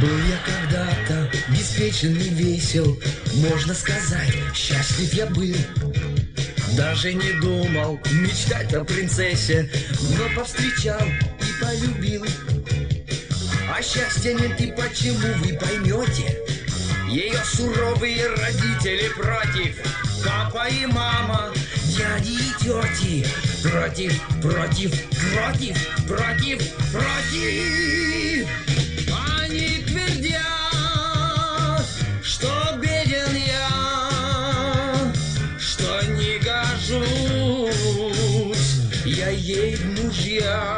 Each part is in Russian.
Был я когда-то беспечен и весел, можно сказать, счастлив я был. Даже не думал мечтать о принцессе, но повстречал и полюбил. А счастье менты почему вы поймете? Ее суровые родители против, папа и мама, дяди и тети. Против, против, против, против, против. Они твердят, что беден я, что не гожусь я ей в мужья.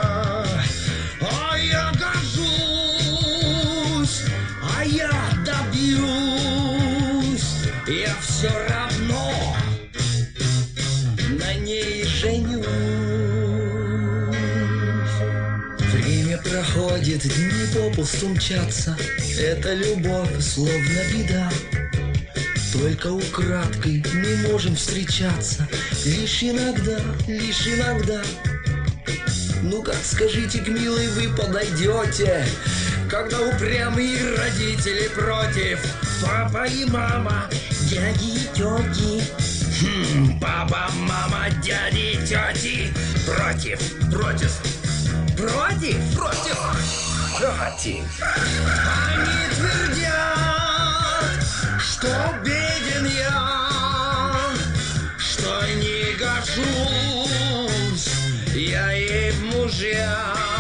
А я гожусь, а я добьюсь, я все равно на ней женюсь. Время проходит, дни попусту мчатся, это любовь словно беда. Только украдкой мы можем встречаться, лишь иногда, лишь иногда. Ну как, скажите, к милой вы подойдете, когда упрямые родители против, папа и мама, дяди и тети. Папа, мама, дяди и тети. Против, против, против, против, против. Они твердят, что беден я, что не гожусь я ей в мужья.